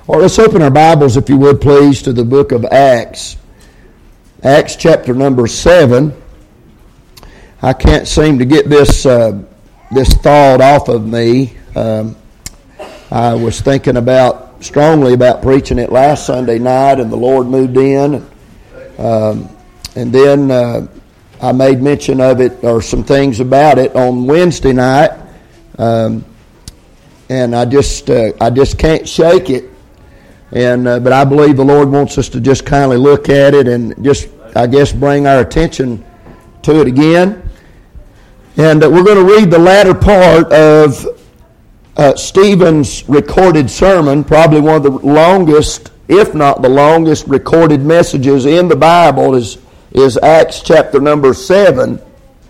Well, let's open our Bibles, if you would, please, to the book of Acts. Acts chapter number 7. I can't seem to get this thought off of me. I was thinking strongly about preaching it last Sunday night, and the Lord moved in. And then I made mention of it, or some things about it, on Wednesday night. And I just can't shake it. But I believe the Lord wants us to just kindly look at it and just, I guess, bring our attention to it again. And we're going to read the latter part of Stephen's recorded sermon, probably one of the longest, if not the longest, recorded messages in the Bible is Acts chapter number 7.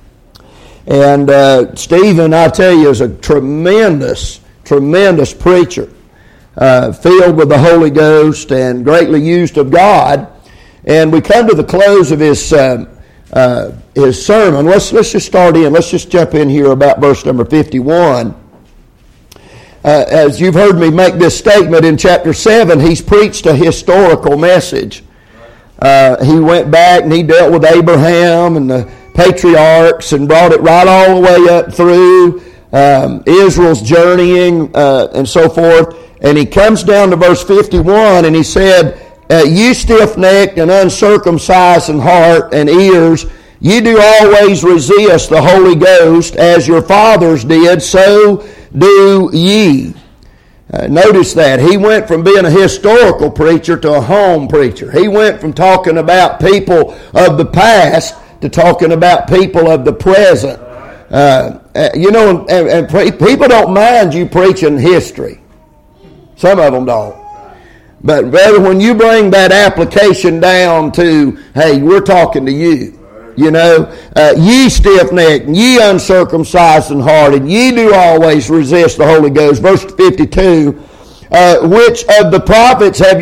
And Stephen, I tell you, is a tremendous preacher. Filled with the Holy Ghost and greatly used of God. And we come to the close of his sermon. Let's just start in. Let's just jump in here about verse number 51. As you've heard me make this statement in chapter 7, he's preached a historical message. He went back and he dealt with Abraham and the patriarchs and brought it right all the way up through Israel's journeying and so forth. And he comes down to verse 51 and he said, "You stiff-necked and uncircumcised in heart and ears, you do always resist the Holy Ghost, as your fathers did, so do ye." Notice that. He went from being a historical preacher to a home preacher. He went from talking about people of the past to talking about people of the present. And people don't mind you preaching history. Some of them don't. But brother, when you bring that application down to, hey, we're talking to you. Ye stiff-necked, and ye uncircumcised in heart, and ye do always resist the Holy Ghost. Verse 52, which of the prophets have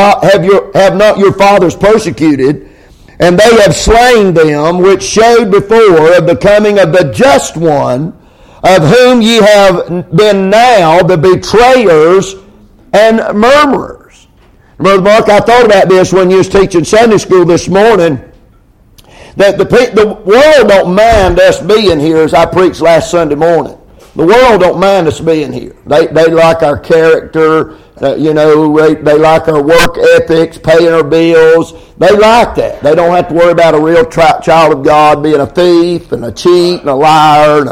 not your fathers persecuted? And they have slain them which showed before of the coming of the just one, of whom ye have been now the betrayers and murmurers. Brother Mark, I thought about this when you was teaching Sunday school this morning, that the world don't mind us being here, as I preached last Sunday morning. The world don't mind us being here. They like our character, they like our work ethics, paying our bills. They like that. They don't have to worry about a real child of God being a thief and a cheat and a liar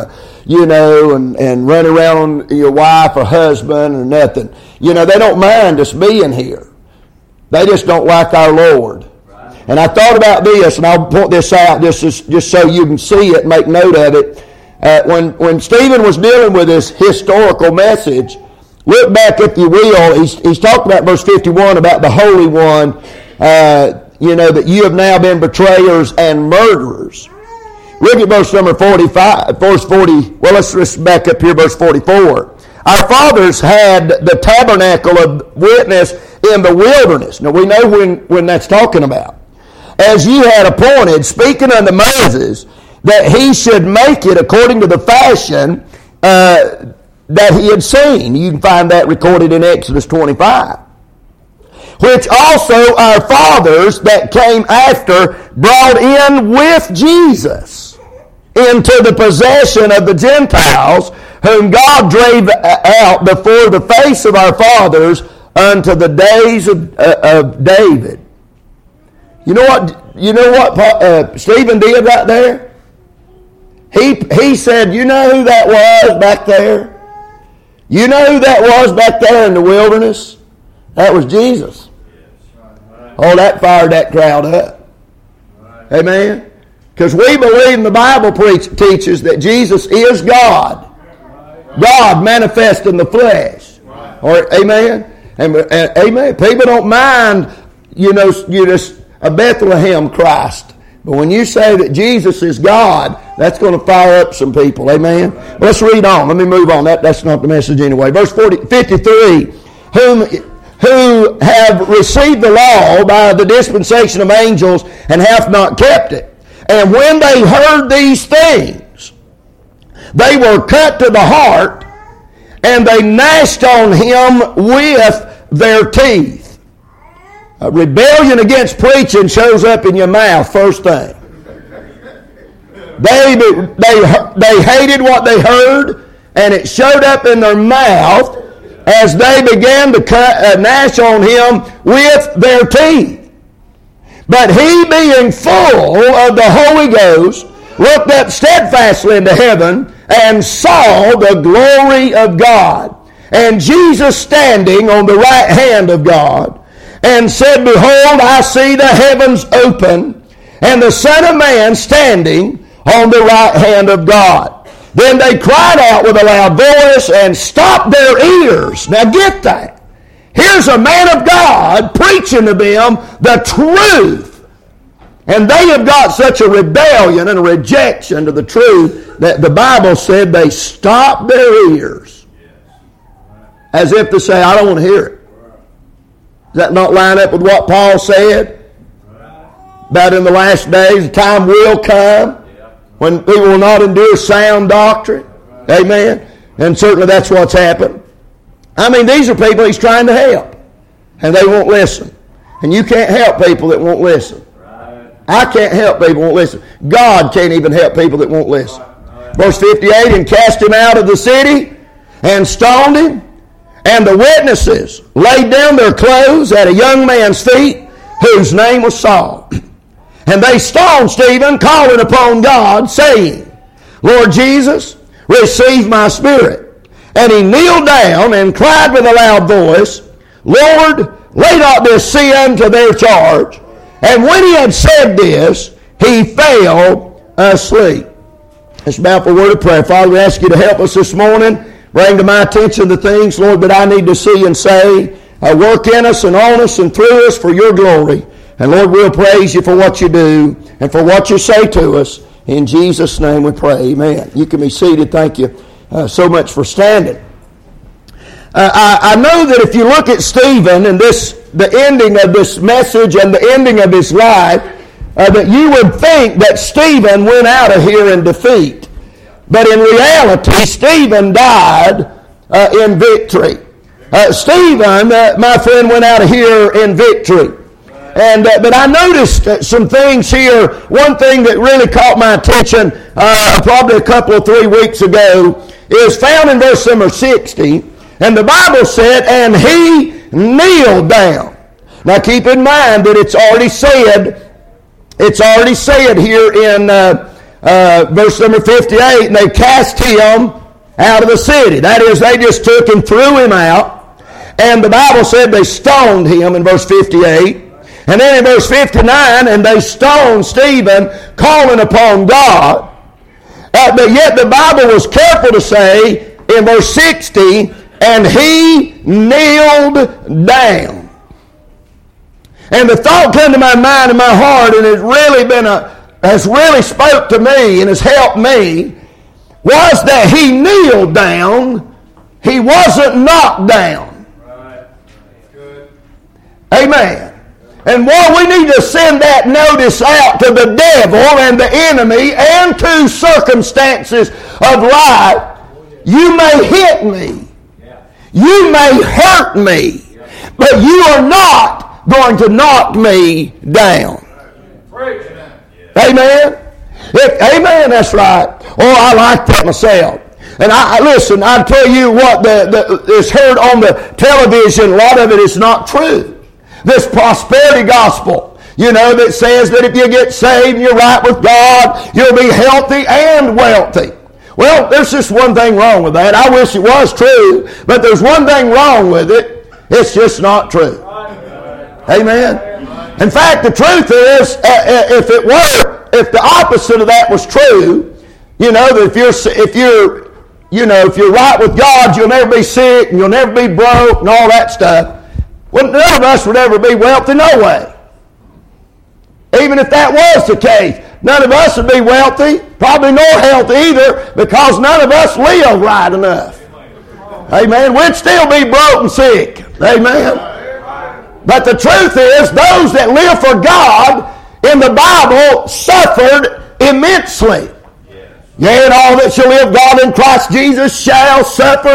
and running around on your wife or husband or nothing. They don't mind us being here. They just don't like our Lord. And I thought about this, and I'll point this out just so you can see it, make note of it. When Stephen was dealing with this historical message, look back, if you will. He's talking about verse 51 about the Holy One, that you have now been betrayers and murderers. Look at verse number 45, verse 40. Well, let's back up here, verse 44. Our fathers had the tabernacle of witness in the wilderness. Now, we know when that's talking about. As ye had appointed, speaking unto Moses, that he should make it according to the fashion that he had seen. You can find that recorded in Exodus 25. Which also our fathers that came after brought in with Jesus into the possession of the Gentiles, whom God drave out before the face of our fathers unto the days of David. You know what Stephen did right there? He said, you know who that was back there? You know who that was back there in the wilderness? That was Jesus. Oh, that fired that crowd up. Amen? Because we believe in the Bible teaches that Jesus is God. God manifest in the flesh. Or amen? And amen. People don't mind, you just a Bethlehem Christ. But when you say that Jesus is God, that's going to fire up some people. Amen? Let's read on. Let me move on. That's not the message anyway. Verse 53, who have received the law by the dispensation of angels and have not kept it. And when they heard these things, they were cut to the heart, and they gnashed on him with their teeth. Rebellion against preaching shows up in your mouth first thing. They hated what they heard, and it showed up in their mouth as they began to gnash on him with their teeth. But he, being full of the Holy Ghost, looked up steadfastly into heaven and saw the glory of God, and Jesus standing on the right hand of God, and said, Behold, I see the heavens open, and the Son of Man standing on the right hand of God. Then they cried out with a loud voice and stopped their ears. Now get that. Here's a man of God preaching to them the truth. And they have got such a rebellion and a rejection to the truth that the Bible said they stopped their ears. As if to say, I don't want to hear it. Does that not line up with what Paul said? About in the last days, the time will come when people will not endure sound doctrine. Amen. And certainly that's what's happened. I mean, these are people he's trying to help. And they won't listen. And you can't help people that won't listen. I can't help people that won't listen. God can't even help people that won't listen. Verse 58, and cast him out of the city and stoned him. And the witnesses laid down their clothes at a young man's feet, whose name was Saul. And they stoned Stephen, calling upon God, saying, Lord Jesus, receive my spirit. And he kneeled down and cried with a loud voice, Lord, lay not this sin to their charge. And when he had said this, he fell asleep. Let's bow for a word of prayer. Father, we ask you to help us this morning. Bring to my attention the things, Lord, that I need to see and say. Work in us and on us and through us for your glory. And Lord, we'll praise you for what you do and for what you say to us. In Jesus' name we pray. Amen. You can be seated. Thank you so much for standing. I know that if you look at Stephen and the ending of this message and the ending of his life, that you would think that Stephen went out of here in defeat. But in reality, Stephen died in victory. Stephen, my friend, went out of here in victory. And but I noticed some things here. One thing that really caught my attention probably a couple of 3 weeks ago is found in verse number 60. And the Bible said, and he kneeled down. Now keep in mind that it's already said here in verse number 58, and they cast him out of the city. That is, they just took and threw him out. And the Bible said they stoned him in verse 58. And then in verse 59, and they stoned Stephen, calling upon God. But yet the Bible was careful to say in verse 60, and he kneeled down. And the thought came to my mind and my heart, and has really spoke to me and has helped me, was that he kneeled down. He wasn't knocked down. Right. Good. Amen. And while we need to send that notice out to the devil and the enemy and to circumstances of life, you may hit me. You may hurt me. But you are not going to knock me down. Amen? Amen, that's right. Oh, I like that myself. And listen, I tell you what is heard on the television, a lot of it is not true. This prosperity gospel, that says that if you get saved and you're right with God, you'll be healthy and wealthy. Well, there's just one thing wrong with that. I wish it was true, but there's one thing wrong with it. It's just not true. Amen. In fact, the truth is, if the opposite of that was true, that if you're right with God, you'll never be sick and you'll never be broke and all that stuff. Well, none of us would ever be wealthy, no way. Even if that was the case, none of us would be wealthy, probably nor healthy either, because none of us live right enough. Amen. We'd still be broke and sick. Amen. But the truth is, those that live for God in the Bible suffered immensely. Yea, and all that shall live God in Christ Jesus shall suffer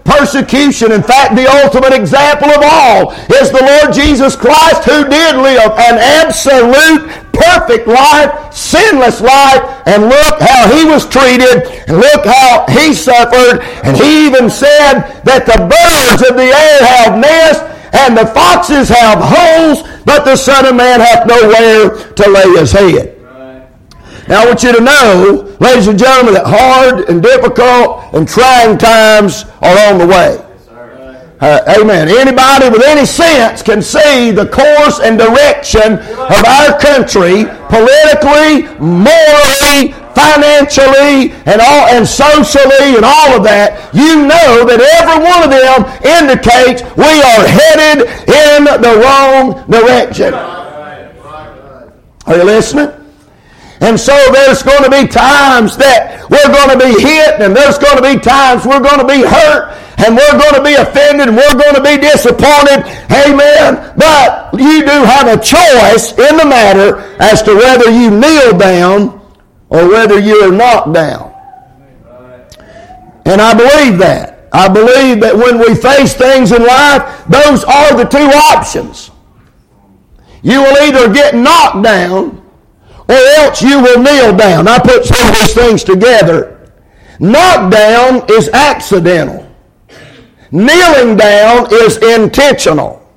persecution. In fact, the ultimate example of all is the Lord Jesus Christ, who did live an absolute perfect life, sinless life, and look how he was treated, and look how he suffered, and he even said that the birds of the air have nests, and the foxes have holes, but the Son of Man hath nowhere to lay his head. Now I want you to know, ladies and gentlemen, that hard and difficult and trying times are on the way. Amen. Anybody with any sense can see the course and direction of our country, politically, morally, financially, and socially, and all of that. You know that every one of them indicates we are headed in the wrong direction. Are you listening? And so there's going to be times that we're going to be hit, and there's going to be times we're going to be hurt, and we're going to be offended, and we're going to be disappointed. Amen. But you do have a choice in the matter as to whether you kneel down or whether you are knocked down. And I believe that. I believe that when we face things in life, those are the two options. You will either get knocked down or else you will kneel down. I put some of these things together. Knockdown is accidental. Kneeling down is intentional.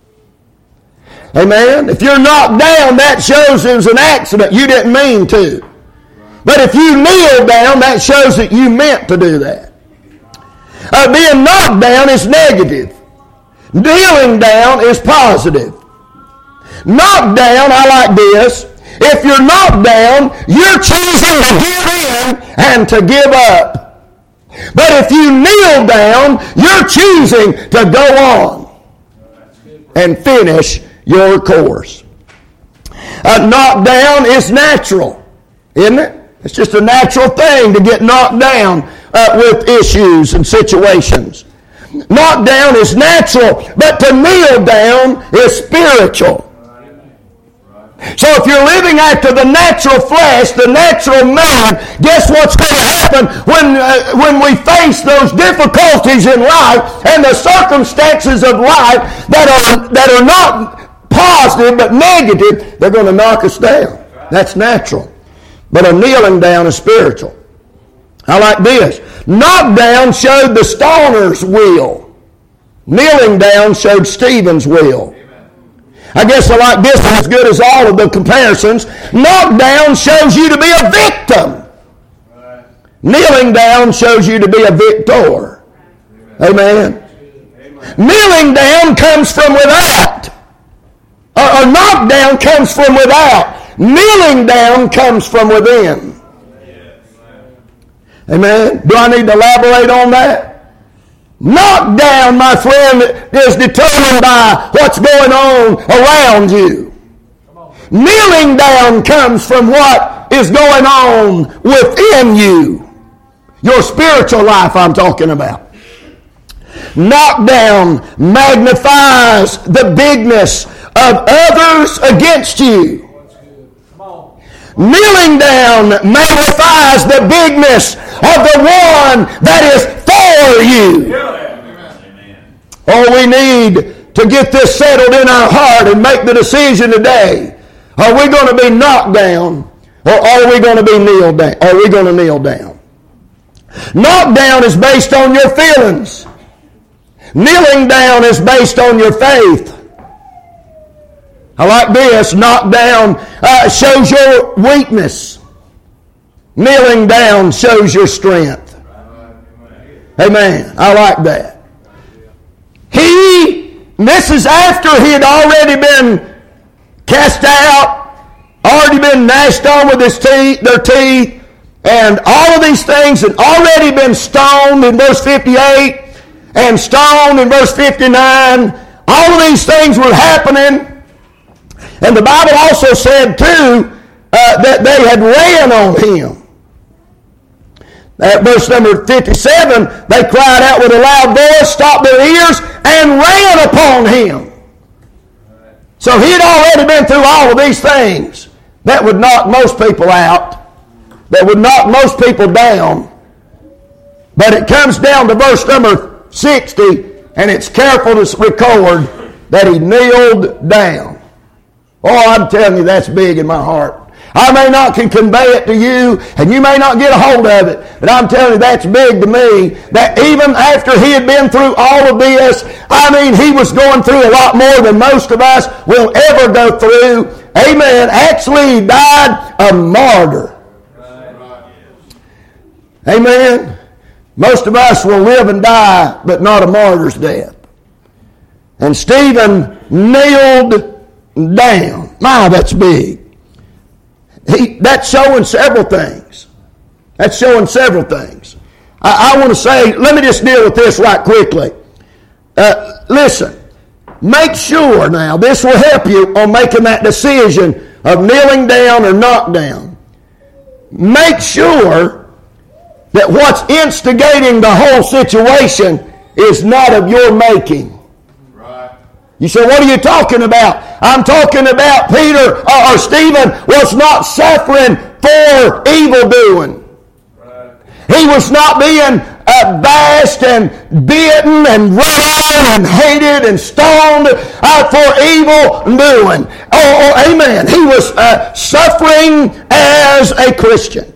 Amen? If you're knocked down, that shows it was an accident. You didn't mean to. But if you kneel down, that shows that you meant to do that. Being knocked down is negative. Kneeling down is positive. Knocked down, I like this. If you're knocked down, you're choosing to give in and to give up. But if you kneel down, you're choosing to go on and finish your course. Knocked down is natural, isn't it? It's just a natural thing to get knocked down with issues and situations. Knocked down is natural, but to kneel down is spiritual. So if you're living after the natural flesh, the natural man, guess what's going to happen when we face those difficulties in life and the circumstances of life that are not positive but negative? They're going to knock us down. That's natural. But a kneeling down is spiritual. I like this. Knocked down showed the stoner's will. Kneeling down showed Stephen's will. I guess I like this one as good as all of the comparisons. Knocked down shows you to be a victim. Right. Kneeling down shows you to be a victor. Amen. Amen. Kneeling down comes from without. Or knocked down comes from without. Kneeling down comes from within. Amen. Do I need to elaborate on that? Knocked down, my friend, is determined by what's going on around you. Kneeling down comes from what is going on within you. Your spiritual life I'm talking about. Knocked down magnifies the bigness of others against you. Kneeling down magnifies the bigness of the one that is for you. Oh, we need to get this settled in our heart and make the decision today. Are we going to be knocked down, or are we going to be kneel down? Are we going to kneel down? Knocked down is based on your feelings. Kneeling down is based on your faith. I like this. Knocked down shows your weakness. Kneeling down shows your strength. Amen. I like that. This is after he had already been cast out, already been gnashed on with their teeth, and all of these things had already been stoned in verse 58 and stoned in verse 59. All of these things were happening. And the Bible also said, too, that they had ran on him. At verse number 57, they cried out with a loud voice, stopped their ears, and ran upon him. So he had already been through all of these things that would knock most people out, that would knock most people down. But it comes down to verse number 60, and it's careful to record that he kneeled down. Oh, I'm telling you, that's big in my heart. I may not can convey it to you, and you may not get a hold of it, but I'm telling you, that's big to me, that even after he had been through all of this, I mean, he was going through a lot more than most of us will ever go through. Amen. Actually, he died a martyr. Amen. Most of us will live and die, but not a martyr's death. And Stephen kneeled down. My, that's big. That's showing several things. That's showing several things. I want to say, let me just deal with this right quickly. Listen, make sure now, this will help you on making that decision of kneeling down or knocked down. Make sure that what's instigating the whole situation is not of your making. You say, what are you talking about? I'm talking about Peter or Stephen was not suffering for evildoing. Right. He was not being bashed and beaten and run on and hated and stoned for evil doing. Oh, amen. He was suffering as a Christian.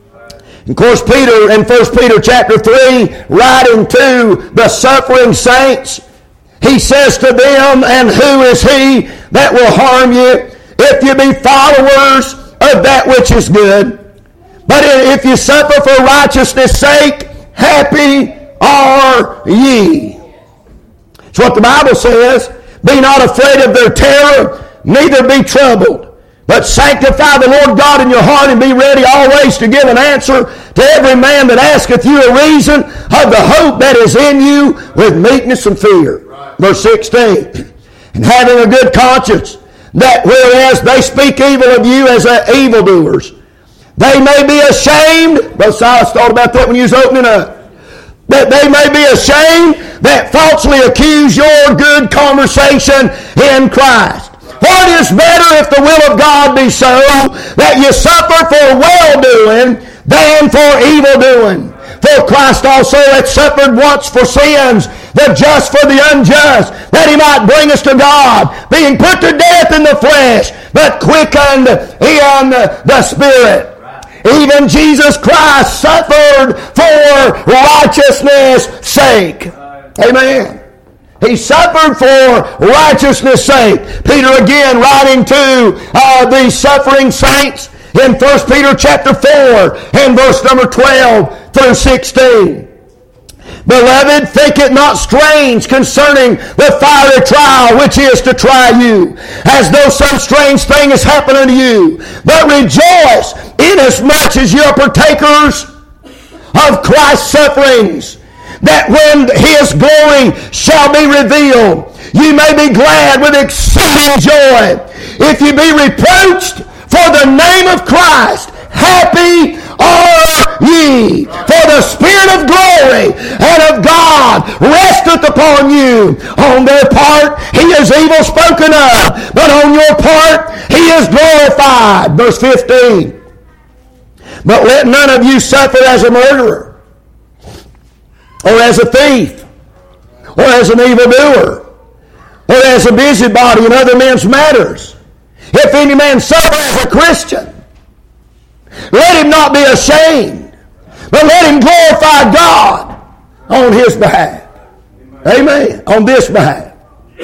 Of course, Peter in 1 Peter chapter 3, writing to the suffering saints, he says to them, and who is he that will harm you if you be followers of that which is good? But if you suffer for righteousness' sake, happy are ye. It's what the Bible says. Be not afraid of their terror, neither be troubled. But sanctify the Lord God in your heart and be ready always to give an answer to every man that asketh you a reason of the hope that is in you with meekness and fear. Verse 16, and having a good conscience, that whereas they speak evil of you as evildoers, they may be ashamed. Brother Silas thought about that when he was opening up. That they may be ashamed that falsely accuse your good conversation in Christ. What is better if the will of God be so that you suffer for well-doing than for evil-doing? For Christ also hath suffered once for sins, the just for the unjust, that he might bring us to God, being put to death in the flesh, but quickened in the Spirit. Even Jesus Christ suffered for righteousness' sake. Amen. He suffered for righteousness' sake. Peter again writing to the suffering saints in 1 Peter chapter 4 and verse number 12 through 16. Beloved, think it not strange concerning the fiery trial which is to try you, as though some strange thing is happened unto you. But rejoice, inasmuch as you are partakers of Christ's sufferings, that when his glory shall be revealed, you may be glad with exceeding joy. If you be reproached for the name of Christ, happy are ye, for the Spirit of glory and of God resteth upon you. On their part he is evil spoken of, but on your part he is glorified. Verse 15. But let none of you suffer as a murderer, or as a thief, or as an evildoer, or as a busybody in other men's matters. If any man suffer as a Christian, let him not be ashamed, but let him glorify God on his behalf. Amen. On this behalf.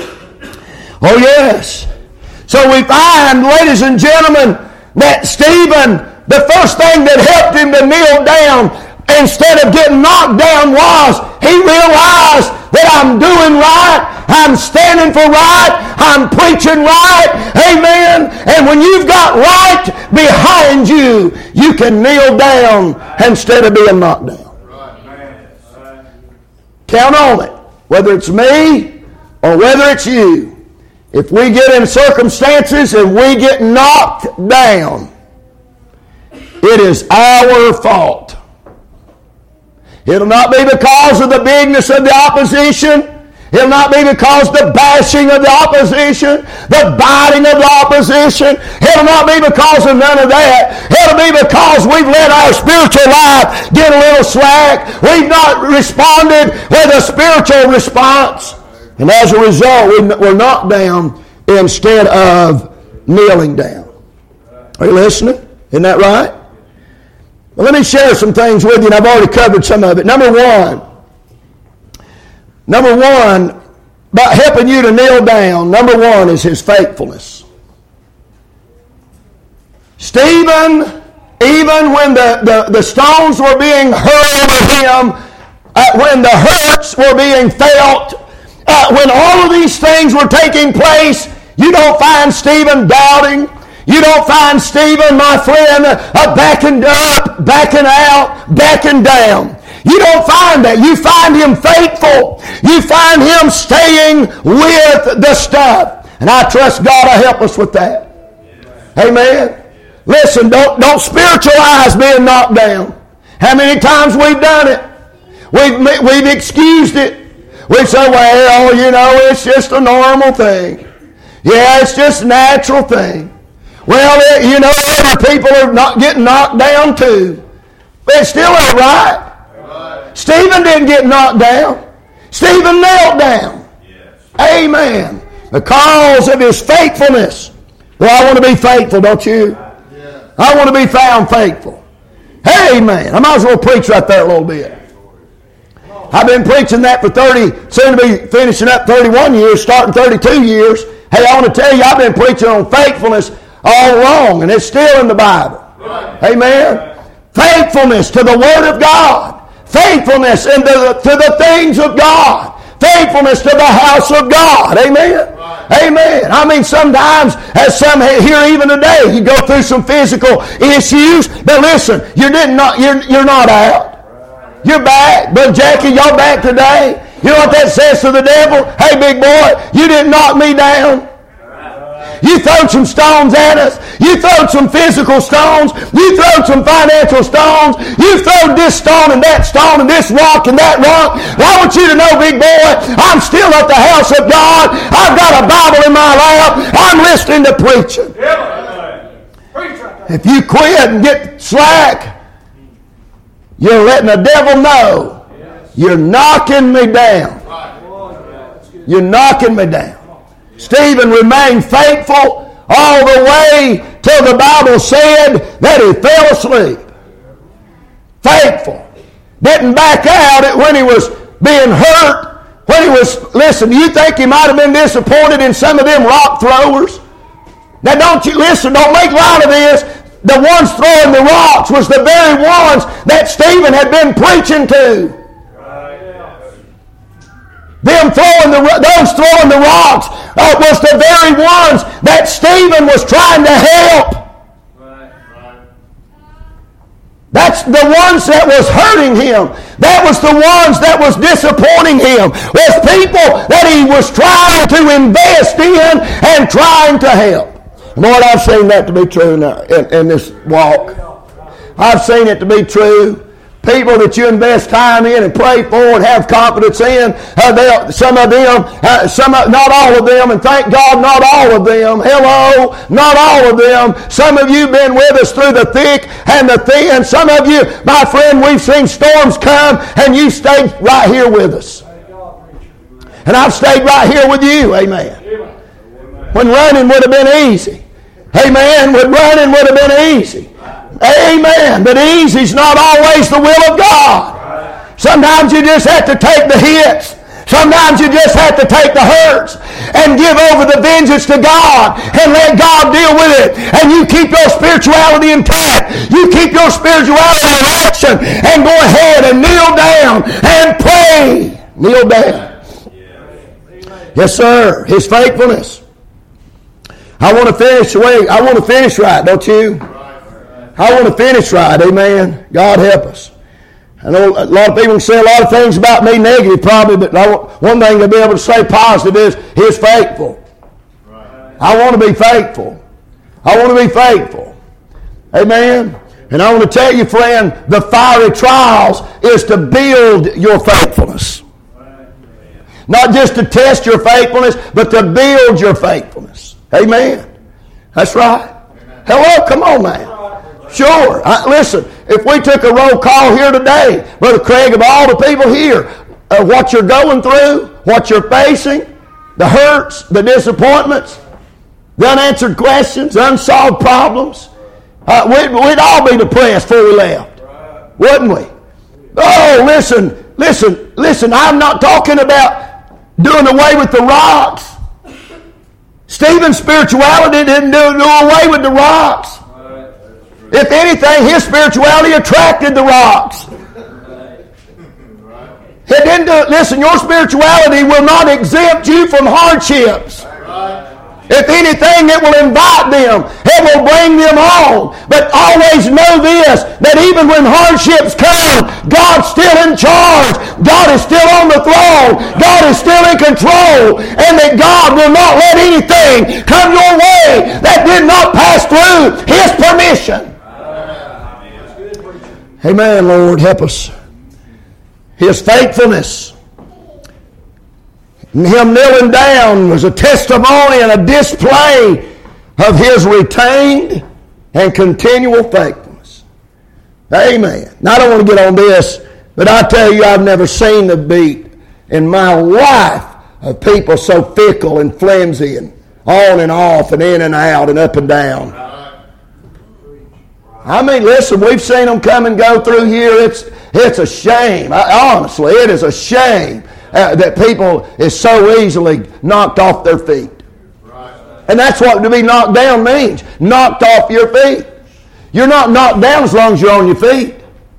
Oh yes. So we find, ladies and gentlemen, that Stephen, the first thing that helped him to kneel down instead of getting knocked down was he realized that I'm doing right, I'm standing for right, I'm preaching right, amen. And when you've got right behind you, you can kneel down instead of being knocked down. Count on it, whether it's me or whether it's you. If we get in circumstances and we get knocked down, it is our fault. It'll not be because of the bigness of the opposition. It'll not be because the bashing of the opposition, the biting of the opposition. It'll not be because of none of that. It'll be because we've let our spiritual life get a little slack. We've not responded with a spiritual response. And as a result, we're knocked down instead of kneeling down. Are you listening? Isn't that right? Well, let me share some things with you, and I've already covered some of it. Number one, about helping you to kneel down, number one is his faithfulness. Stephen, even when the stones were being hurled at him, when the hurts were being felt, when all of these things were taking place, you don't find Stephen doubting. You don't find Stephen, my friend, backing up, backing out, backing down. You don't find that. You find him faithful. You find him staying with the stuff. And I trust God will help us with that. Amen. Listen, don't spiritualize being knocked down. How many times we've done it? We've excused it. We say, well, you know, it's just a normal thing. Yeah, it's just a natural thing. Well, you know, other people are not getting knocked down too. But it still ain't right. Stephen didn't get knocked down. Stephen knelt down. Yes. Amen. Because of his faithfulness. Well, I want to be faithful, don't you? Yeah. I want to be found faithful. Amen. I might as well preach right there a little bit. I've been preaching that for 30, soon to be finishing up 31 years, starting 32 years. Hey, I want to tell you, I've been preaching on faithfulness all along, and it's still in the Bible. Right. Amen. Faithfulness to the Word of God. Faithfulness to the things of God. Faithfulness to the house of God. Amen. Right. Amen. I mean, sometimes, as some here even today, you go through some physical issues, but listen, you're not out. You're back. Brother Jackie, y'all back today? You know what that says to the devil? Hey, big boy, you didn't knock me down. You throwed some stones at us. You throwed some physical stones. You throwed some financial stones. You throwed this stone and that stone and this rock and that rock. Well, I want you to know, big boy, I'm still at the house of God. I've got a Bible in my lap. I'm listening to preaching. If you quit and get slack, you're letting the devil know you're knocking me down. You're knocking me down. Stephen remained faithful all the way till the Bible said that he fell asleep. Faithful. Didn't back out when he was being hurt. When he was, listen, you think he might have been disappointed in some of them rock throwers? Now don't make light of this. The ones throwing the rocks was the very ones that Stephen had been preaching to. Those throwing the rocks was the very ones that Stephen was trying to help. That's the ones that was hurting him. That was the ones that was disappointing him. Was people that he was trying to invest in and trying to help. Lord, I've seen that to be true in this walk. I've seen it to be true. People that you invest time in and pray for and have confidence in, not all of them, and thank God not all of them. Hello, not all of them. Some of you have been with us through the thick and the thin. Some of you, my friend, we've seen storms come and you stayed right here with us. And I've stayed right here with you. Amen. When running would have been easy. Amen. When running would have been easy. Amen. But easy's not always the will of God. Sometimes you just have to take the hits. Sometimes you just have to take the hurts and give over the vengeance to God and let God deal with it. And you keep your spirituality intact. You keep your spirituality in action and go ahead and kneel down and pray. Kneel down. Yes, sir. His faithfulness. I want to finish right, don't you? I want to finish right, amen. God help us. I know a lot of people can say a lot of things about me negative probably, but one thing to be able to say positive is He's faithful. Right. I want to be faithful. I want to be faithful. Amen. And I want to tell you, friend, the fiery trials is to build your faithfulness. Not just to test your faithfulness, but to build your faithfulness. Amen. That's right. Amen. Hello, come on now. Sure. Listen, if we took a roll call here today, Brother Craig, of all the people here, what you're going through, what you're facing, the hurts, the disappointments, the unanswered questions, the unsolved problems, we'd all be depressed before we left, wouldn't we? Oh, listen, I'm not talking about doing away with the rocks. Stephen's spirituality didn't do away with the rocks. If anything, his spirituality attracted the rocks. It didn't do it. Listen, your spirituality will not exempt you from hardships. If anything, it will invite them. It will bring them on. But always know this, that even when hardships come, God's still in charge. God is still on the throne. God is still in control. And that God will not let anything come your way that did not pass through His permission. Amen, Lord. Help us. His faithfulness, Him kneeling down, was a testimony and a display of His retained and continual faithfulness. Amen. Now, I don't want to get on this, but I tell you, I've never seen the beat in my life of people so fickle and flimsy and on and off and in and out and up and down. I mean, listen, we've seen them come and go through here. It's a shame. Honestly, it is a shame that people is so easily knocked off their feet. And that's what to be knocked down means. Knocked off your feet. You're not knocked down as long as you're on your feet.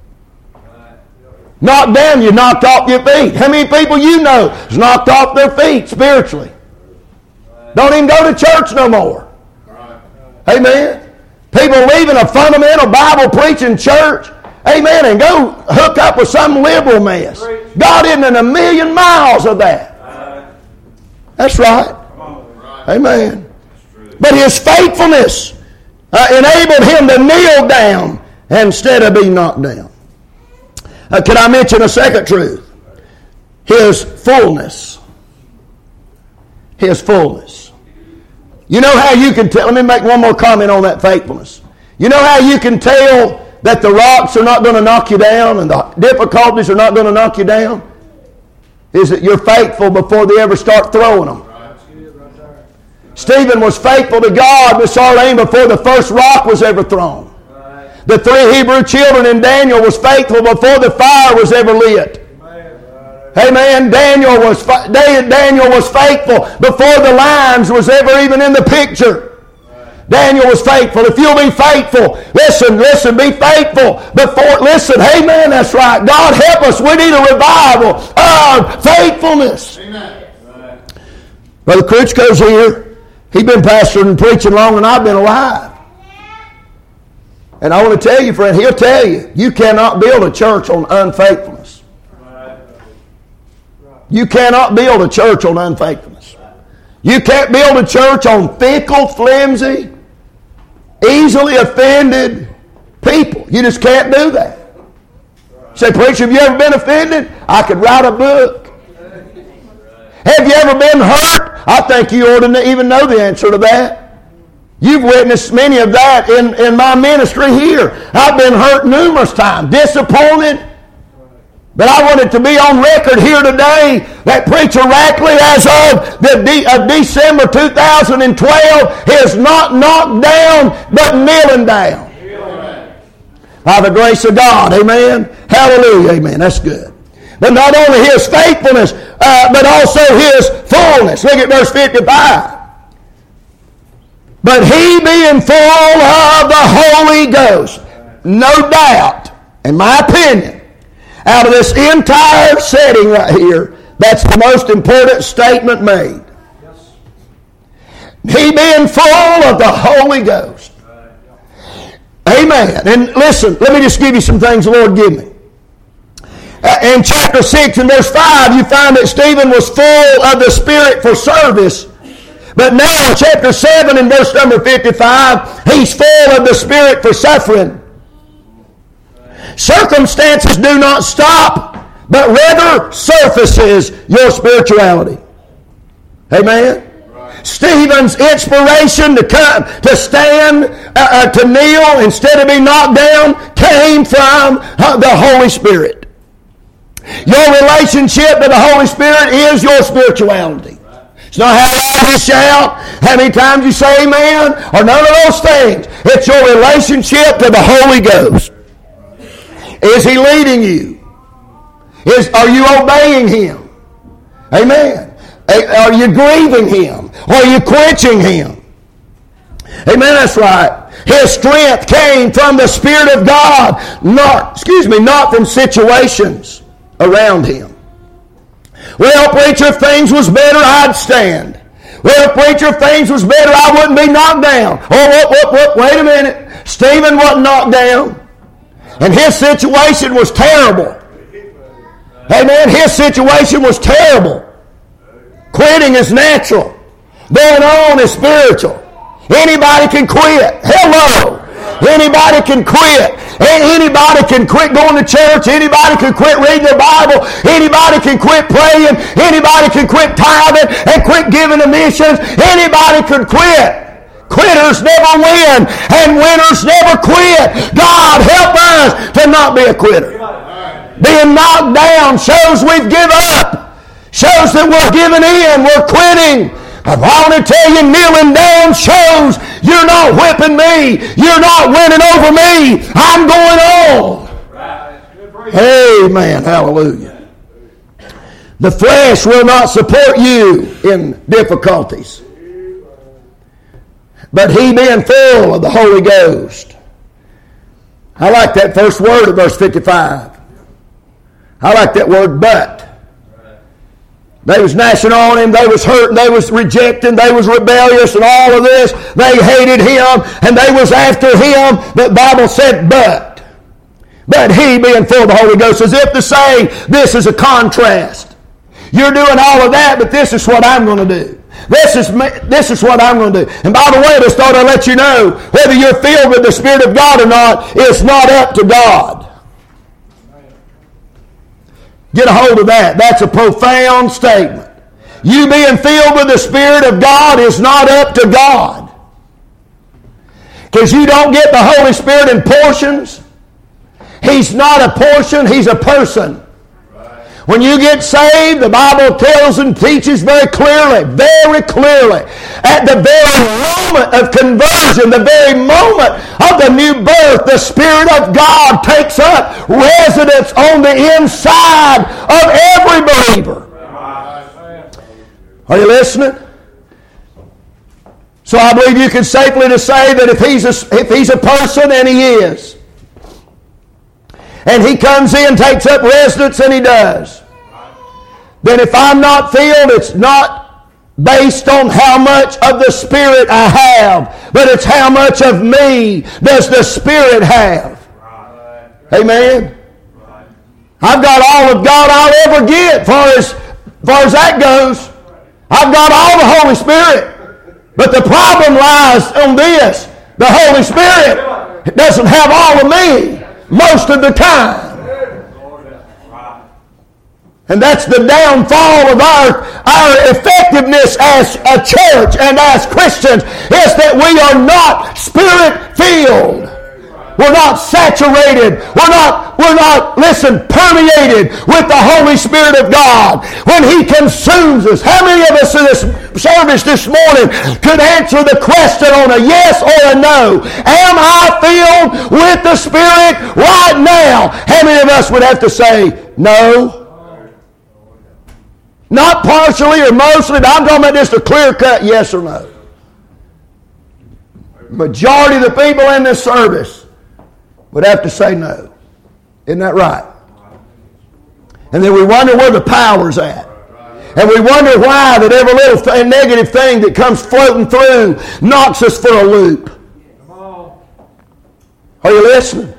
Knocked down, you're knocked off your feet. How many people you know is knocked off their feet spiritually? Don't even go to church no more. Amen. People leaving a fundamental Bible preaching church, amen, and go hook up with some liberal mess. God isn't in a million miles of that. That's right. Amen. But His faithfulness enabled Him to kneel down instead of being knocked down. Can I mention a second truth? His fullness. His fullness. You know how you can tell, let me make one more comment on that faithfulness. You know how you can tell that the rocks are not going to knock you down and the difficulties are not going to knock you down? Is that you're faithful before they ever start throwing them. Stephen was faithful to God, Miss Arlene, before the first rock was ever thrown. The 3 Hebrew children in Daniel was faithful before the fire was ever lit. Amen. Daniel was faithful before the lions was ever even in the picture. Daniel was faithful. If you'll be faithful, listen, be faithful before, listen, amen, that's right. God help us. We need a revival of faithfulness. Amen. Brother Cruchko's here. He's been pastoring and preaching longer than I've been alive. And I want to tell you, friend, he'll tell you, you cannot build a church on unfaithfulness. You cannot build a church on unfaithfulness. You can't build a church on fickle, flimsy, easily offended people. You just can't do that. Say, preacher, have you ever been offended? I could write a book. Have you ever been hurt? I think you ought to even know the answer to that. You've witnessed many of that in my ministry here. I've been hurt numerous times, disappointed. But I want it to be on record here today that Preacher Rackley, as of December 2012, is not knocked down, but kneeling down. Amen. By the grace of God, amen. Hallelujah, amen. That's good. But not only His faithfulness, but also His fullness. Look at verse 55. But He being full of the Holy Ghost, no doubt, in my opinion, out of this entire setting right here, that's the most important statement made. Yes. He being full of the Holy Ghost. Amen. And listen, let me just give you some things the Lord gave me. In chapter 6 and verse 5, you find that Stephen was full of the Spirit for service. But now in chapter 7 and verse number 55, he's full of the Spirit for suffering. Circumstances do not stop but rather surfaces your spirituality. Amen? Stephen's inspiration to stand, to kneel instead of being knocked down came from the Holy Spirit. Your relationship to the Holy Spirit is your spirituality. It's not how loud you shout, how many times you say amen, or none of those things. It's your relationship to the Holy Ghost. Is He leading you? Are you obeying Him? Amen. Are you grieving Him? Are you quenching Him? Amen, that's right. His strength came from the Spirit of God, not from situations around him. Well, preacher, if things was better, I'd stand. Well, preacher, if things was better, I wouldn't be knocked down. Oh, wait a minute. Stephen wasn't knocked down. And his situation was terrible. Amen. His situation was terrible. Quitting is natural. Going on is spiritual. Anybody can quit. Hello. Anybody can quit. Anybody can quit going to church. Anybody can quit reading the Bible. Anybody can quit praying. Anybody can quit tithing and quit giving to missions. Anybody can quit. Quitters never win, and winners never quit. God help us to not be a quitter. Being knocked down shows we've given up. Shows that we're giving in, we're quitting. I want to tell you, kneeling down shows you're not whipping me. You're not winning over me. I'm going on. Amen. Hallelujah. The flesh will not support you in difficulties. But he being full of the Holy Ghost. I like that first word of verse 55. I like that word but. They was gnashing on him, they was hurting, they was rejecting, they was rebellious and all of this. They hated him and they was after him. The Bible said but he being full of the Holy Ghost, as if to say this is a contrast. You're doing all of that, but this is what I'm going to do. This is what I'm going to do. And by the way, I just thought I'd let you know, whether you're filled with the Spirit of God or not, it's not up to God. Get a hold of that. That's a profound statement. You being filled with the Spirit of God is not up to God. Because you don't get the Holy Spirit in portions. He's not a portion, He's a person. When you get saved, the Bible tells and teaches very clearly, at the very moment of conversion, the very moment of the new birth, the Spirit of God takes up residence on the inside of every believer. Are you listening? So I believe you can safely to say that if he's a person, and he is, and he comes in, takes up residence, and he does, then if I'm not filled, it's not based on how much of the Spirit I have, but it's how much of me does the Spirit have. Amen? I've got all of God I'll ever get, as far as that goes. I've got all the Holy Spirit. But the problem lies on this. The Holy Spirit doesn't have all of me most of the time. And that's the downfall of our effectiveness as a church and as Christians, is that we are not Spirit-filled. We're not saturated. We're not, permeated with the Holy Spirit of God. When He consumes us, how many of us in this service this morning could answer the question on a yes or a no? Am I filled with the Spirit right now? How many of us would have to say no? Not partially or mostly, but I'm talking about just a clear-cut yes or no. Majority of the people in this service would have to say no. Isn't that right? And then we wonder where the power's at. And we wonder why that every little negative thing that comes floating through knocks us for a loop. Are you listening?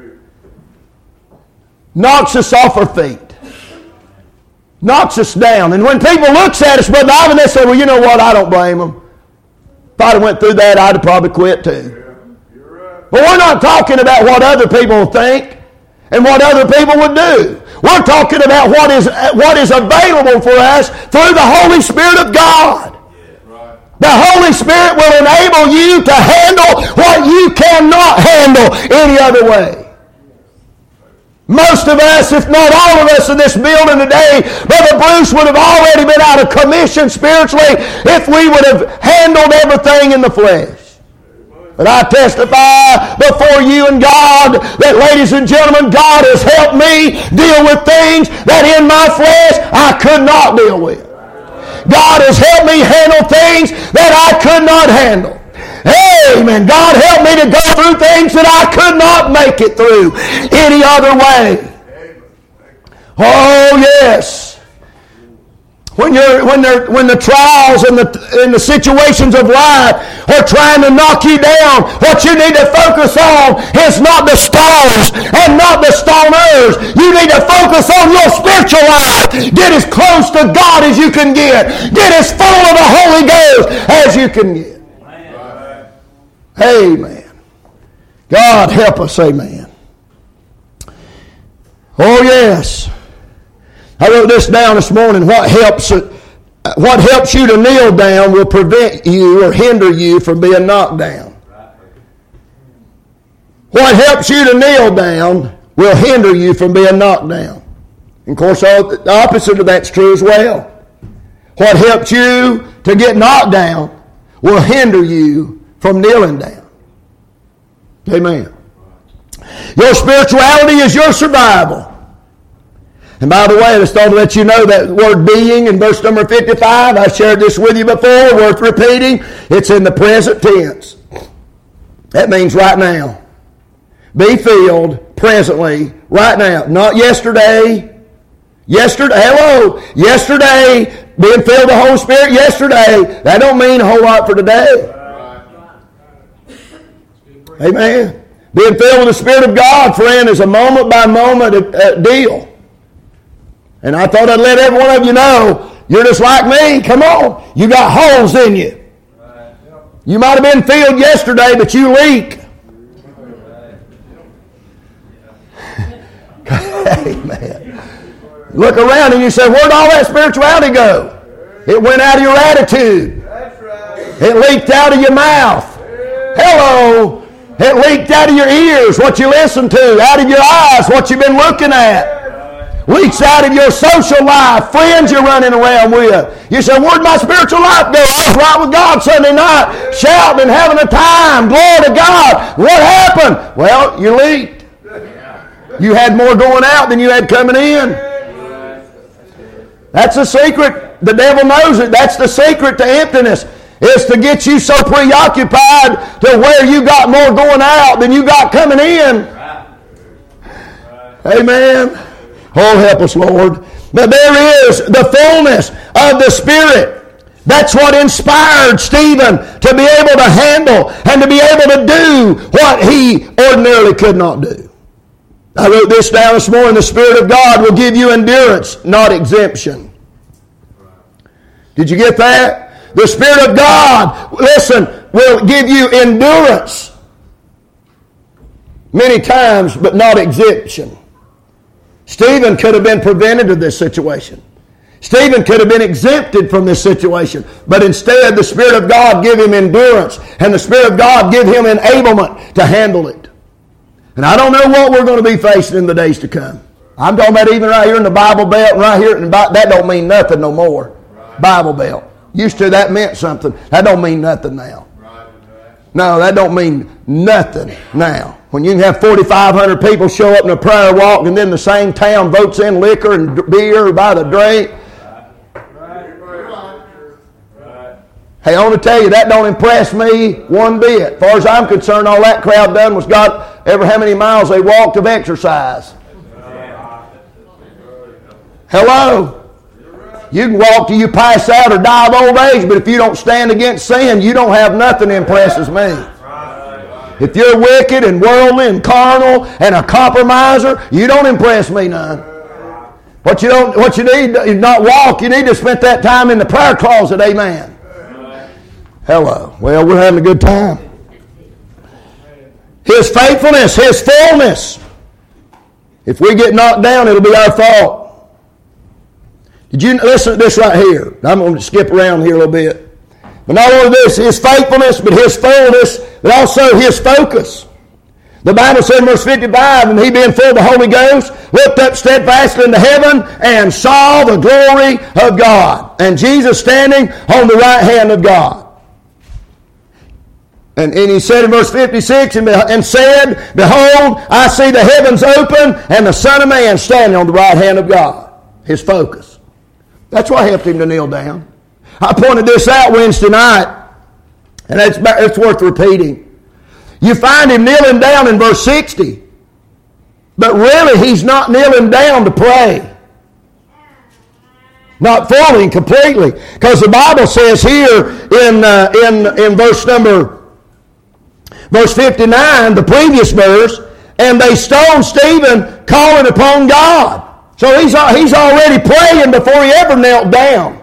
Knocks us off our feet. Knocks us down. And when people looks at us, Brother Ivan, they say, well, you know what? I don't blame them. If I'd have went through that, I'd have probably quit too. But we're not talking about what other people think and what other people would do. We're talking about what is available for us through the Holy Spirit of God. The Holy Spirit will enable you to handle what you cannot handle any other way. Most of us, if not all of us in this building today, Brother Bruce would have already been out of commission spiritually if we would have handled everything in the flesh. But I testify before you and God that, ladies and gentlemen, God has helped me deal with things that in my flesh I could not deal with. God has helped me handle things that I could not handle. Amen. God helped me to go through things that I could not make it through any other way. Oh, yes. When the trials and the situations of life are trying to knock you down, what you need to focus on is not the stars and not the stoners. You need to focus on your spiritual life. Get as close to God as you can get. Get as full of the Holy Ghost as you can get. Amen. God help us, amen. Oh, yes. I wrote this down this morning. What helps you to kneel down will prevent you or hinder you from being knocked down. What helps you to kneel down will hinder you from being knocked down. And of course, the opposite of that's true as well. What helps you to get knocked down will hinder you from kneeling down. Amen. Your spirituality is your survival. And by the way, I just thought to let you know that word being in verse number 55, I shared this with you before, worth repeating. It's in the present tense. That means right now. Be filled presently, right now. Not yesterday. Yesterday, being filled with the Holy Spirit yesterday. That don't mean a whole lot for today. Amen. Being filled with the Spirit of God, friend, is a moment by moment deal. And I thought I'd let every one of you know, you're just like me. Come on. You got holes in you. You might have been filled yesterday, but you leak. Amen. Look around and you say, where'd all that spirituality go? It went out of your attitude. It leaked out of your mouth. Hello. It leaked out of your ears, what you listen to, out of your eyes, what you've been looking at. Leaks out of your social life, friends you're running around with. You say, where'd my spiritual life go? I was right with God Sunday night, shouting and having a time. Glory to God. What happened? Well, you leaked. You had more going out than you had coming in. That's the secret. The devil knows it. That's the secret to emptiness. Is to get you so preoccupied to where you got more going out than you got coming in. Amen. Oh, help us, Lord. But there is the fullness of the Spirit. That's what inspired Stephen to be able to handle and to be able to do what he ordinarily could not do. I wrote this down this morning. The Spirit of God will give you endurance, not exemption. Did you get that? The Spirit of God, listen, will give you endurance many times, but not exemption. Stephen could have been prevented of this situation. Stephen could have been exempted from this situation. But instead, the Spirit of God give him endurance. And the Spirit of God give him enablement to handle it. And I don't know what we're going to be facing in the days to come. I'm talking about even right here in the Bible Belt. And right here, that don't mean nothing no more. Bible Belt. Used to that meant something. That don't mean nothing now. No, that don't mean nothing now. When you can have 4,500 people show up in a prayer walk and then the same town votes in liquor and beer by the drink. Hey, I want to tell you, that don't impress me one bit. As far as I'm concerned, all that crowd done was got ever how many miles they walked of exercise. Hello? You can walk till you pass out or die of old age, but if you don't stand against sin, you don't have nothing that impresses me. If you're wicked and worldly and carnal and a compromiser, you don't impress me none. What you need is not walk. You need to spend that time in the prayer closet. Amen. Hello. Well, we're having a good time. His faithfulness, His fullness. If we get knocked down, it'll be our fault. Did you listen to this right here? I'm going to skip around here a little bit. But not only this, His faithfulness, but His fullness, but also His focus. The Bible said in verse 55, and He being full of the Holy Ghost, looked up steadfastly into heaven and saw the glory of God, and Jesus standing on the right hand of God. And He said in verse 56, and said, Behold, I see the heavens open, and the Son of Man standing on the right hand of God. His focus. That's what helped Him to kneel down. I pointed this out Wednesday night, and it's worth repeating. You find Him kneeling down in verse 60, but really He's not kneeling down to pray. Not fully and completely, because the Bible says here in verse 59, the previous verse, and they stoned Stephen, calling upon God. So he's already praying before he ever knelt down.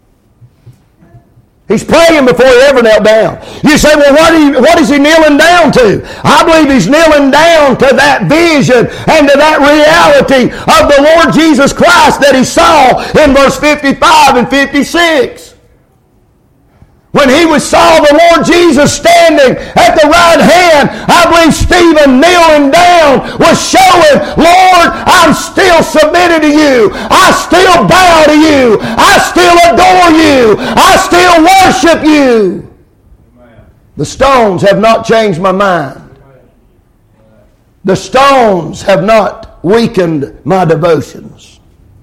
He's praying before he ever knelt down. You say, well, what is he kneeling down to? I believe he's kneeling down to that vision and to that reality of the Lord Jesus Christ that he saw in verse 55 and 56. When he saw the Lord Jesus standing at the right hand, I believe Stephen kneeling down was showing, Lord, I'm still submitted to you. I still bow to you. I still adore you. I still worship you. Amen. The stones have not changed my mind. The stones have not weakened my devotions.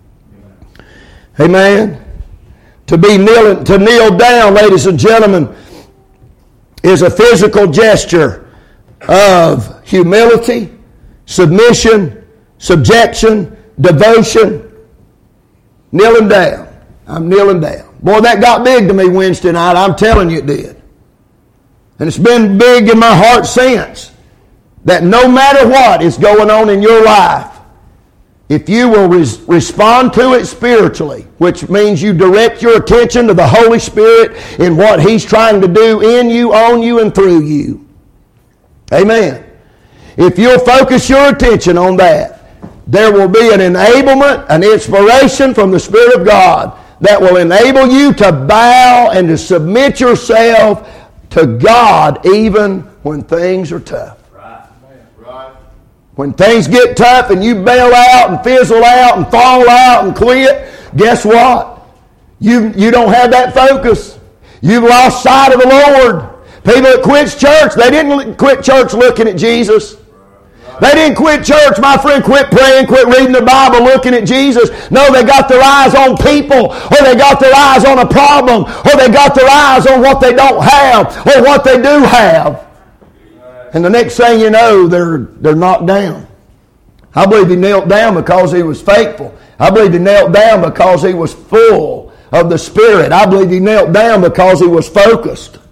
Amen. To kneel down, ladies and gentlemen, is a physical gesture of humility, submission, subjection, devotion. Kneeling down. I'm kneeling down. Boy, that got big to me Wednesday night. I'm telling you it did. And it's been big in my heart since. That no matter what is going on in your life, if you will respond to it spiritually, which means you direct your attention to the Holy Spirit in what He's trying to do in you, on you, and through you. Amen. If you'll focus your attention on that, there will be an enablement, an inspiration from the Spirit of God that will enable you to bow and to submit yourself to God even when things are tough. When things get tough and you bail out and fizzle out and fall out and quit, guess what? You don't have that focus. You've lost sight of the Lord. People that quit church, they didn't quit church looking at Jesus. They didn't quit church, my friend, quit praying, quit reading the Bible, looking at Jesus. No, they got their eyes on people, or they got their eyes on a problem, or they got their eyes on what they don't have, or what they do have. And the next thing you know, they're knocked down. I believe he knelt down because he was faithful. I believe he knelt down because he was full of the Spirit. I believe he knelt down because he was focused.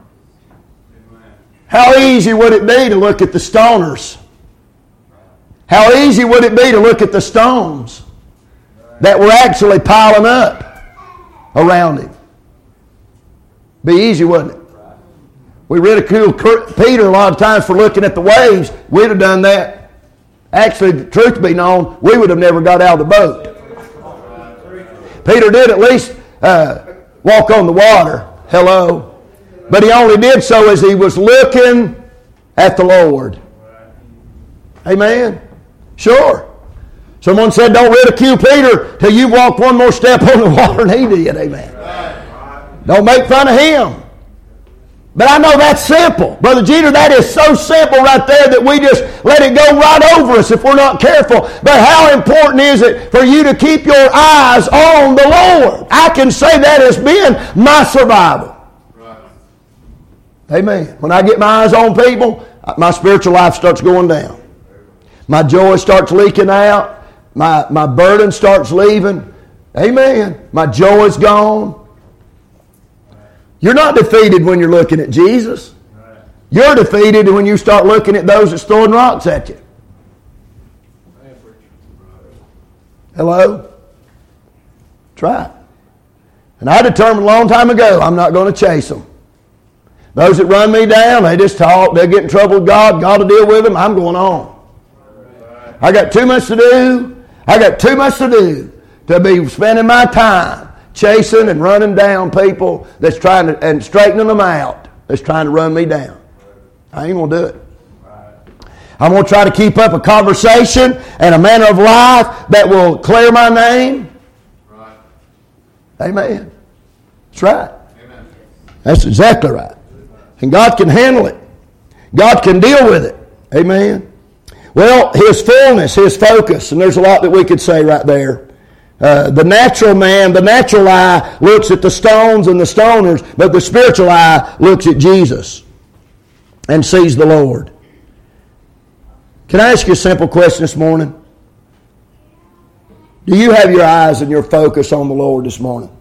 How easy would it be to look at the stoners? How easy would it be to look at the stones that were actually piling up around him? Be easy, wouldn't it? We ridicule Peter a lot of times for looking at the waves. We'd have done that. Actually, the truth be known, we would have never got out of the boat. Peter did at least walk on the water. Hello. But he only did so as he was looking at the Lord. Amen. Sure. Someone said, don't ridicule Peter till you walk one more step on the water, and he did. Amen. Don't make fun of him. But I know that's simple. Brother Jeter, that is so simple right there that we just let it go right over us if we're not careful. But how important is it for you to keep your eyes on the Lord? I can say that has been my survival. Right. Amen. When I get my eyes on people, my spiritual life starts going down. My joy starts leaking out. My burden starts leaving. Amen. My joy is gone. You're not defeated when you're looking at Jesus. You're defeated when you start looking at those that's throwing rocks at you. Hello? Try it. And I determined a long time ago, I'm not going to chase them. Those that run me down, they just talk, they get in trouble with God, God will deal with them, I'm going on. I got too much to do. I got too much to do to be spending my time chasing and running down people that's trying to, and straightening them out, that's trying to run me down. I ain't going to do it. I'm going to try to keep up a conversation and a manner of life that will clear my name. Right. Amen. That's right. Amen. That's exactly right. And God can handle it. God can deal with it. Amen. Well, His fullness, His focus, and there's a lot that we could say right there. The natural man, the natural eye looks at the stones and the stoners, but the spiritual eye looks at Jesus and sees the Lord. Can I ask you a simple question this morning? Do you have your eyes and your focus on the Lord this morning?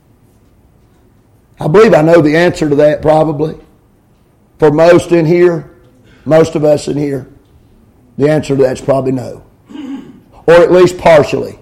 I believe I know the answer to that probably. For most in here, most of us in here, the answer to that's probably no. Or at least partially.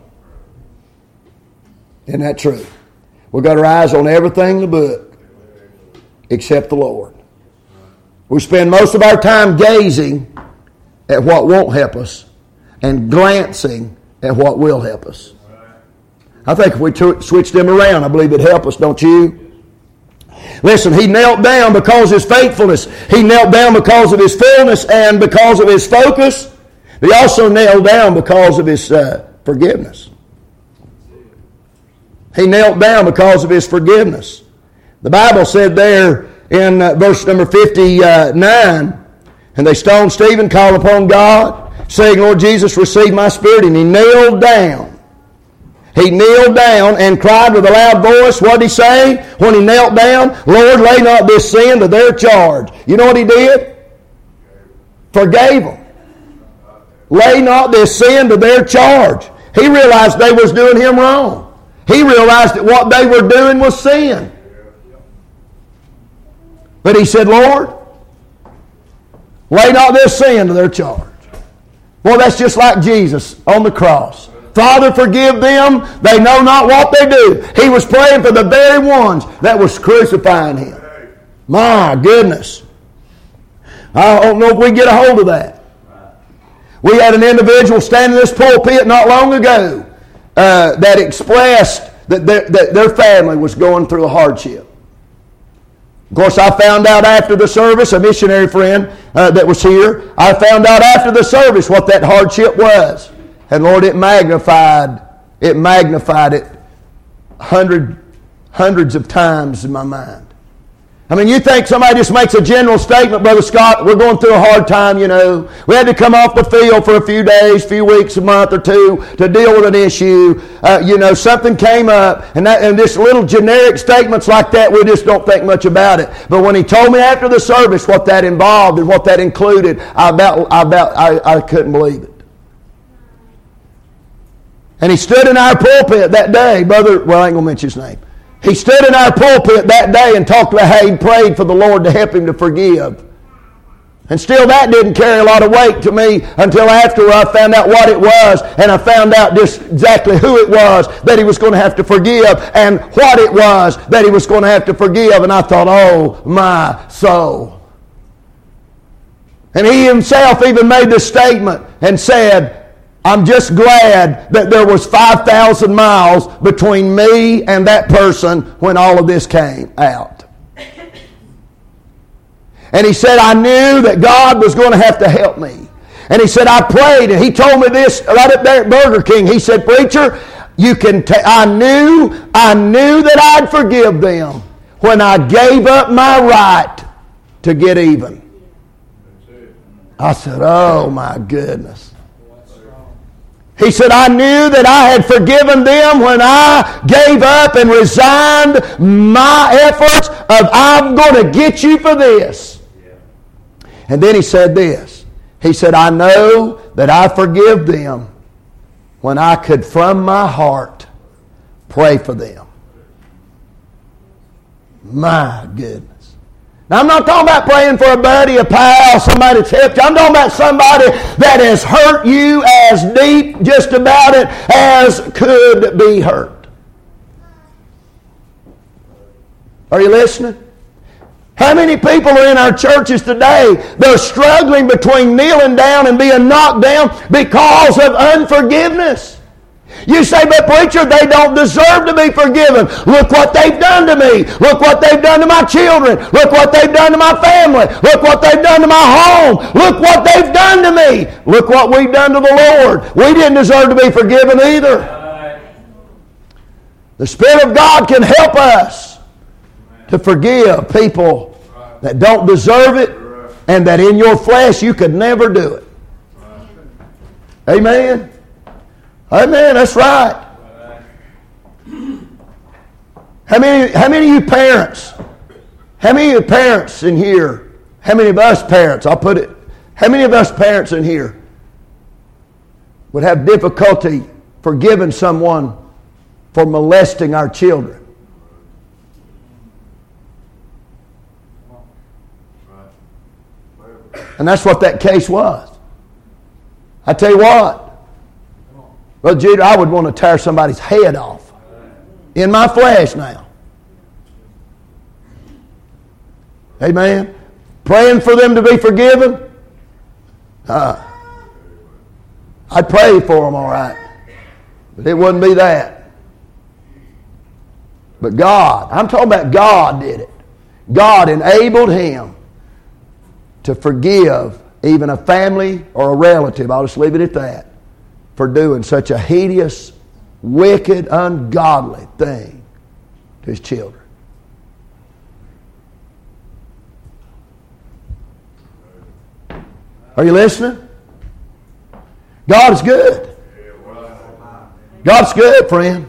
Isn't that true? We've got our eyes on everything in the book except the Lord. We spend most of our time gazing at what won't help us and glancing at what will help us. I think if we switch them around, I believe it'd help us, don't you? Listen, He knelt down because of His faithfulness. He knelt down because of His fullness and because of His focus. He also knelt down because of His forgiveness. He knelt down because of His forgiveness. The Bible said there in verse number 59, and they stoned Stephen, called upon God, saying, Lord Jesus, receive my spirit. And he knelt down. He kneeled down and cried with a loud voice. What did he say when he knelt down? Lord, lay not this sin to their charge. You know what he did? Forgave them. Lay not this sin to their charge. He realized they was doing him wrong. He realized that what they were doing was sin. But he said, Lord, lay not this sin to their charge. Well, that's just like Jesus on the cross. Father, forgive them. They know not what they do. He was praying for the very ones that was crucifying Him. My goodness. I don't know if we get a hold of that. We had an individual standing in this pulpit not long ago that expressed that their family was going through a hardship. Of course, I found out after the service, a missionary friend that was here, I found out after the service what that hardship was. And Lord, it magnified it hundreds of times in my mind. I mean, you think somebody just makes a general statement, Brother Scott, we're going through a hard time, you know. We had to come off the field for a few days, few weeks, a month or two to deal with an issue. Something came up, and just little generic statements like that, we just don't think much about it. But when he told me after the service what that involved and what that included, I couldn't believe it. And he stood in our pulpit that day, I ain't going to mention his name. He stood in our pulpit that day and talked about how he prayed for the Lord to help him to forgive. And still that didn't carry a lot of weight to me until after I found out what it was, and I found out just exactly who it was that he was going to have to forgive and what it was that he was going to have to forgive. And I thought, oh my soul. And he himself even made this statement and said, I'm just glad that there was 5,000 miles between me and that person when all of this came out. And he said, I knew that God was going to have to help me. And he said, I prayed, and he told me this right up there at Burger King. He said, preacher, I knew that I'd forgive them when I gave up my right to get even. I said, oh my goodness. He said, I knew that I had forgiven them when I gave up and resigned my efforts of I'm going to get you for this. And then he said this. He said, I know that I forgive them when I could from my heart pray for them. My goodness. Now, I'm not talking about praying for a buddy, a pal, somebody that's helped you. I'm talking about somebody that has hurt you as deep just about it as could be hurt. Are you listening? How many people are in our churches today? They're struggling between kneeling down and being knocked down because of unforgiveness. You say, but preacher, they don't deserve to be forgiven. Look what they've done to me. Look what they've done to my children. Look what they've done to my family. Look what they've done to my home. Look what they've done to me. Look what we've done to the Lord. We didn't deserve to be forgiven either. The Spirit of God can help us to forgive people that don't deserve it and that in your flesh you could never do it. Amen. Amen, that's right. How many of you parents, how many of you parents in here, how many of us parents, I'll put it, how many of us parents in here would have difficulty forgiving someone for molesting our children? And that's what that case was. I tell you what, Brother Judah, I would want to tear somebody's head off in my flesh now. Amen. Praying for them to be forgiven. I'd pray for them, all right. But it wouldn't be that. But God, I'm talking about God did it. God enabled him to forgive even a family or a relative. I'll just leave it at that. For doing such a hideous, wicked, ungodly thing to his children. Are you listening? God is good. God's good, friend.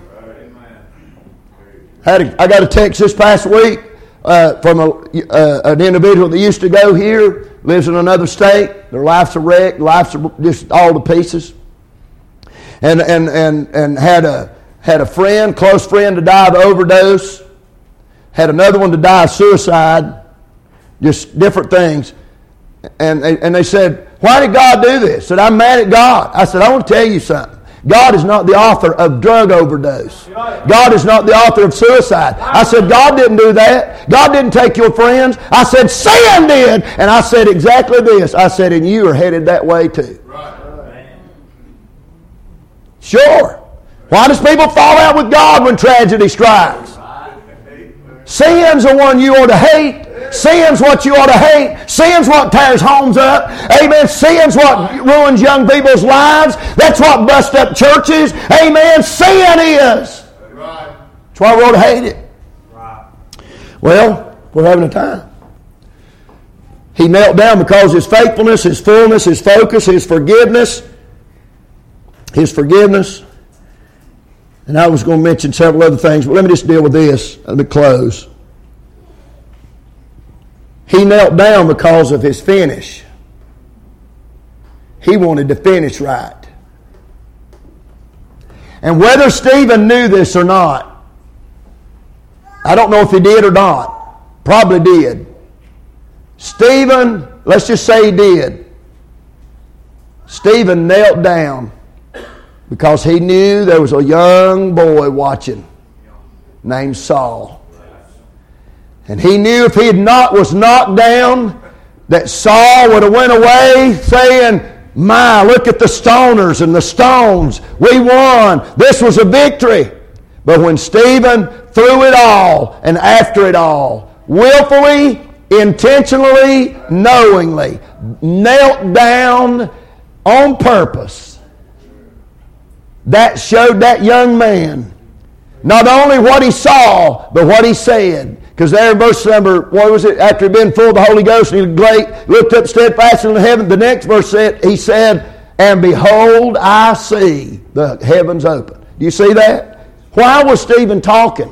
I got a text this past week from an individual that used to go here, lives in another state. Their life's a wreck. Life's just all to pieces. And had a friend, close friend, to die of overdose. Had another one to die of suicide. Just different things. And they said, why did God do this? I said, I'm mad at God. I said, I want to tell you something. God is not the author of drug overdose. God is not the author of suicide. I said, God didn't do that. God didn't take your friends. I said, sin did. And I said exactly this. I said, and you are headed that way too. Sure. Why does people fall out with God when tragedy strikes? Sin's the one you ought to hate. Sin's what you ought to hate. Sin's what tears homes up. Amen. Sin's what ruins young people's lives. That's what busts up churches. Amen. Sin is. That's why we ought to hate it. Well, we're having a time. He knelt down because his faithfulness, his fullness, his focus, his forgiveness. And I was going to mention several other things, but let me just deal with this. Let me close. He knelt down because of his finish. He wanted to finish right. And whether Stephen knew this or not, I don't know if he did or not. Probably did. Stephen, let's just say he did. Stephen knelt down because he knew there was a young boy watching named Saul. And he knew if he was knocked down, that Saul would have went away saying, my, look at the stoners and the stones. We won. This was a victory. But when Stephen threw it all and after it all, willfully, intentionally, knowingly, knelt down on purpose, that showed that young man not only what he saw, but what he said. Because there in verse number, what was it? After he'd been full of the Holy Ghost, and he looked up steadfastly into heaven. The next verse said, he said, and behold, I see the heavens open. Do you see that? Why was Stephen talking?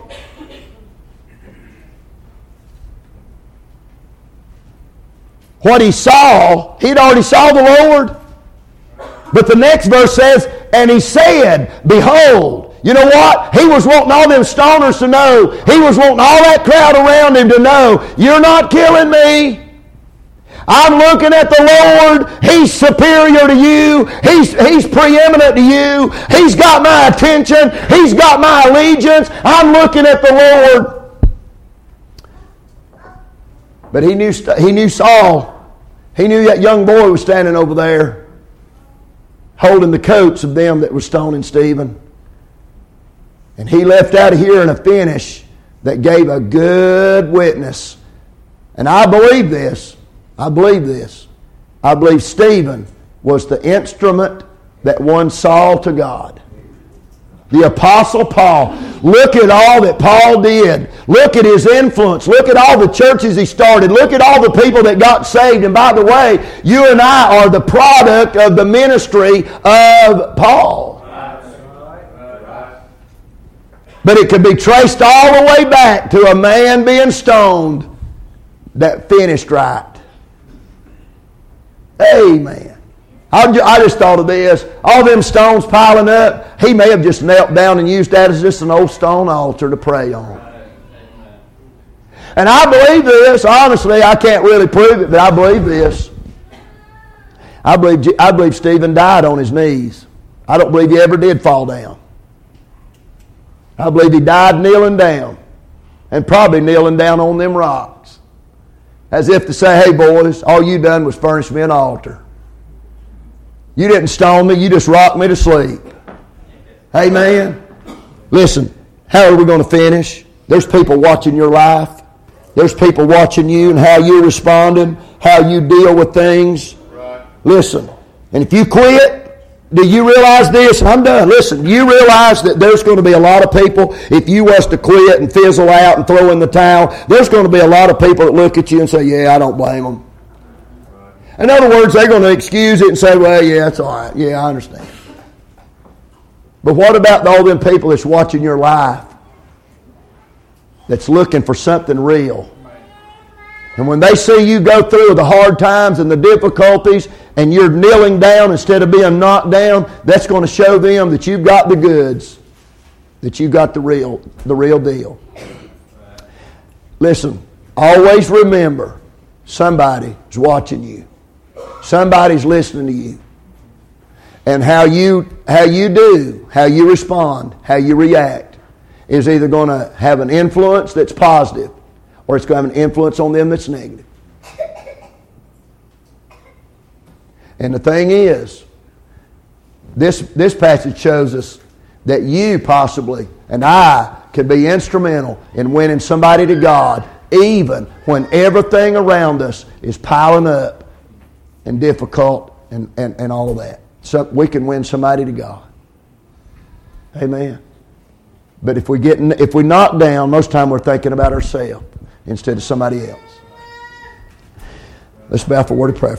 What he saw, he'd already saw the Lord. But the next verse says, and he said, behold. You know what? He was wanting all them stoners to know. He was wanting all that crowd around him to know, you're not killing me. I'm looking at the Lord. He's superior to you. He's preeminent to you. He's got my attention. He's got my allegiance. I'm looking at the Lord. But he knew Saul. He knew that young boy was standing over there holding the coats of them that were stoning Stephen. And he left out of here in a finish that gave a good witness. And I believe this. I believe Stephen was the instrument that won Saul to God. The Apostle Paul. Look at all that Paul did. Look at his influence. Look at all the churches he started. Look at all the people that got saved. And by the way, you and I are the product of the ministry of Paul. But it could be traced all the way back to a man being stoned that finished right. Amen. I just thought of this. All them stones piling up, he may have just knelt down and used that as just an old stone altar to pray on. And I believe this. Honestly, I can't really prove it, but I believe this. I believe Stephen died on his knees. I don't believe he ever did fall down. I believe he died kneeling down, and probably kneeling down on them rocks, as if to say, hey boys, all you done was furnish me an altar. You didn't stone me, you just rocked me to sleep. Amen. Listen, how are we going to finish? There's people watching your life. There's people watching you and how you're responding, how you deal with things. Right. Listen, and if you quit, do you realize this? I'm done. Listen, you realize that there's going to be a lot of people, if you was to quit and fizzle out and throw in the towel, there's going to be a lot of people that look at you and say, yeah, I don't blame them. In other words, they're going to excuse it and say, well, yeah, it's all right. Yeah, I understand. But what about all them people that's watching your life, that's looking for something real? And when they see you go through the hard times and the difficulties and you're kneeling down instead of being knocked down, that's going to show them that you've got the goods, that you've got the real deal. Listen, always remember, somebody's watching you. Somebody's listening to you. And how you do, how you respond, how you react is either going to have an influence that's positive or it's going to have an influence on them that's negative. And the thing is, this passage shows us that you possibly and I could be instrumental in winning somebody to God even when everything around us is piling up and difficult and all of that. So we can win somebody to God. Amen. But if we knock down, most of the time we're thinking about ourselves instead of somebody else. Let's bow for a word of prayer.